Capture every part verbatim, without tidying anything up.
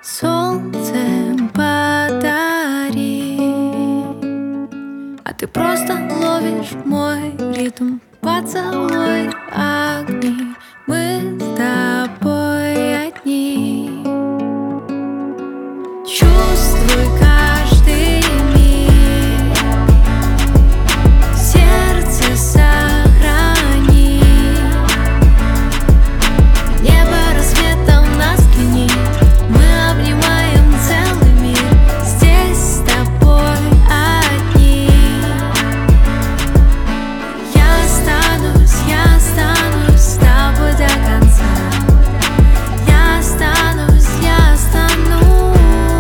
Солнце подари, а ты просто ловишь мой ритм. Поцелуй огни, мы с тобой одни. Чувствуй каждый миг, сердце сохрани. Небо рассветом нас пьянит, мы обнимаем целый мир. Здесь с тобой одни. Я останусь, я останусь с тобой до конца. Я останусь, я останусь.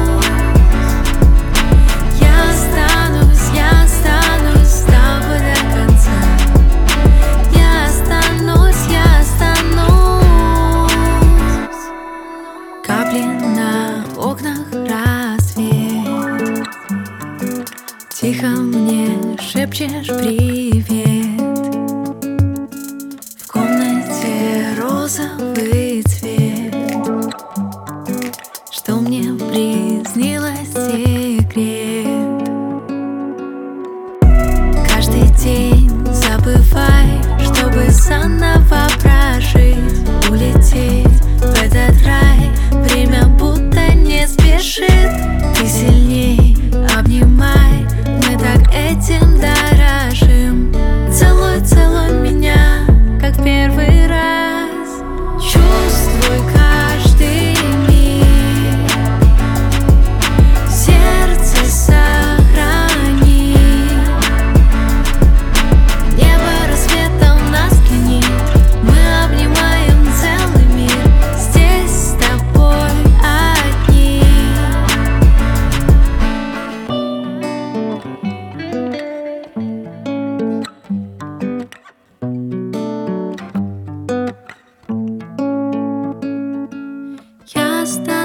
Я останусь, я останусь с тобой до конца. Я останусь, я останусь. Капли на окнах, рассвет. Тихо мне шепчешь привет. В комнате розовый цвет. Что мне приснилось секрет. Каждый день забывай, чтобы заново прожить. Улететь в этот рай. Время будто не спешит. Ты сильней, обнимай. Мы так этим дорожим. Целуй, целуй меня, как в первый раз. Чувствуй каждый миг, сердце сохрани. Небо рассветом нас пьянит, мы обнимаем целый мир. Здесь с тобой одни. Я останусь.